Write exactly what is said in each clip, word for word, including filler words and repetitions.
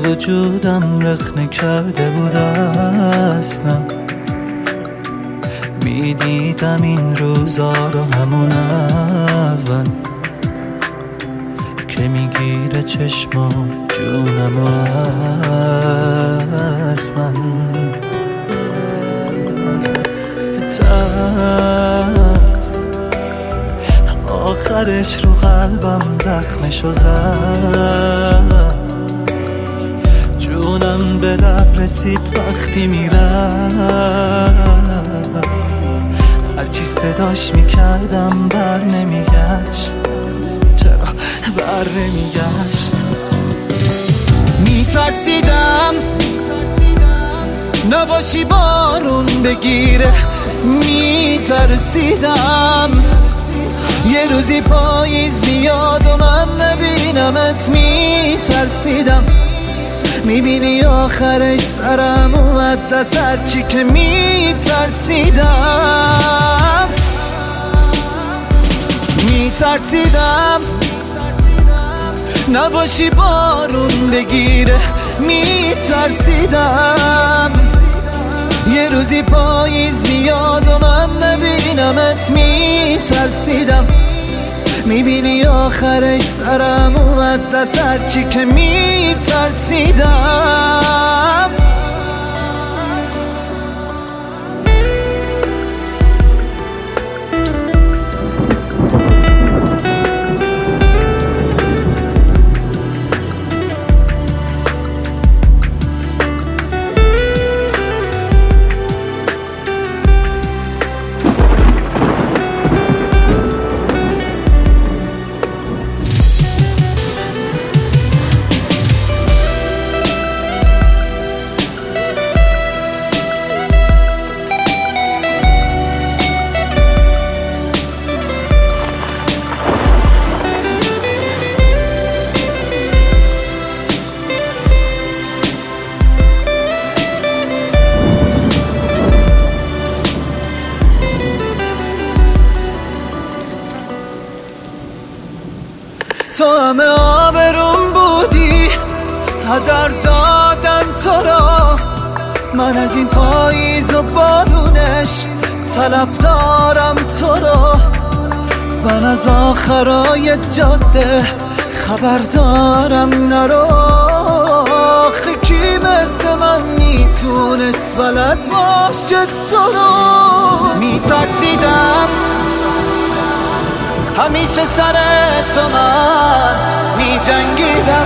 وجودم رخنه کرده بود اصلا. میدیدم این روزا رو همون اول که میگیره چشما جونم از من. ترس آخرش رو قلبم زخمشو زد. جونم به لب رسید وقتی میرفت. هرچی صداش میکردم بر نمیگشت. چرا بر نمیگشت؟ میترسیدم نباشی بارون بگیره. میترسیدم یه روزی پاییز بیاد و من نبینمت. میترسیدم میبینی آخرش سرم اومد از هرچی که میترسیدم. میترسیدم نباشی بارون بگیره. میترسیدم یه روزی پاییز بیاد و من نبینمت. میترسیدم میبینی آخرش سرم اومد از هرچی که میترسیدم. تو همه آبروم بودی، هدر دادم تو را. من از این پاییز و بارونش طلب دارم تو را. من از آخرای جاده خبر دارم نرو. آخه کی مثل من میتونست بلد باشه تو رو؟ میترسیدم همیشه سر تو من می جنگیدم.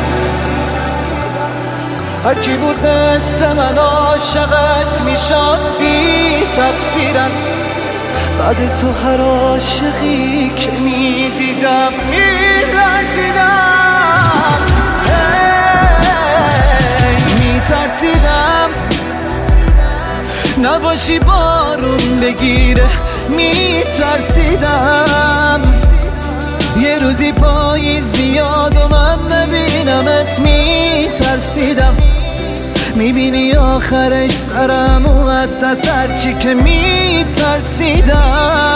هر کی بود مثل من عاشقت می شد بی تقصیرم. بعد تو هر عاشقی که می دیدم می لرزیدم. می ترسیدم نباشی بارون بگیره. می ترسیدم یه روزی پاییز بیاد و من نبینمت. میترسیدم میبینی آخرش سرم اومد از هرچی که میترسیدم.